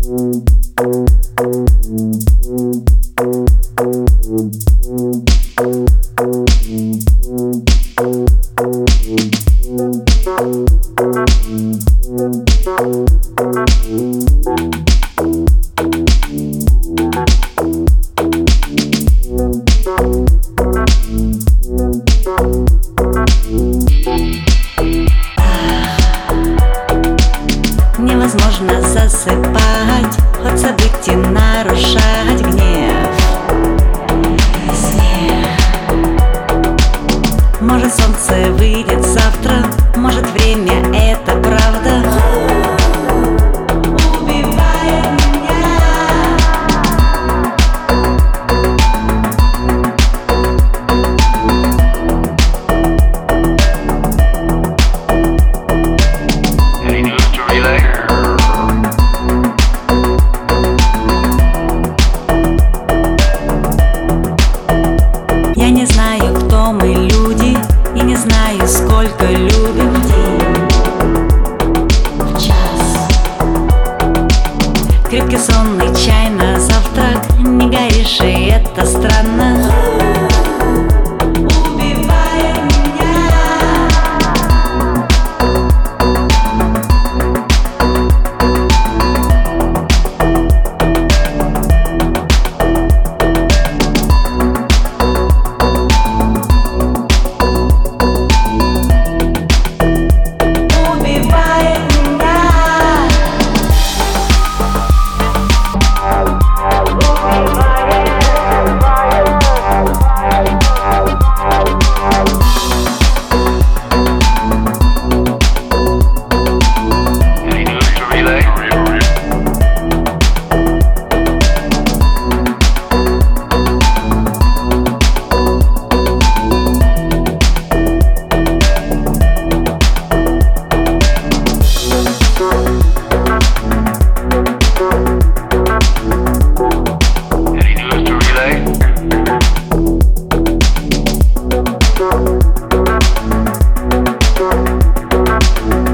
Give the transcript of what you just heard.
Невозможно засыпать, ход событий нарушать гнев. Может, солнце выйдет завтра, может, время — это правда. Убивает меня. Any news to relay? Я не знаю, кто мы, люди, и не знаю, сколько любим в день, в час. Крепкий сонный чай на завтрак, не горишь, и это странно. Убивает меня. Any news to relay?